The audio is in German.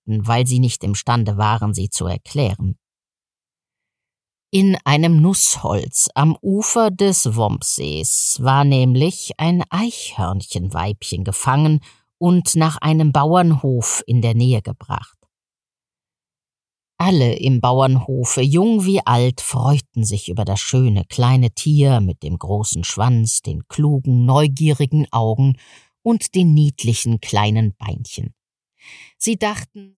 konnten, weil sie nicht imstande waren, sie zu erklären. In einem Nussholz am Ufer des Wombsees war nämlich ein Eichhörnchenweibchen gefangen und nach einem Bauernhof in der Nähe gebracht. Alle im Bauernhofe, jung wie alt, freuten sich über das schöne kleine Tier mit dem großen Schwanz, den klugen, neugierigen Augen und den niedlichen kleinen Beinchen. Sie dachten,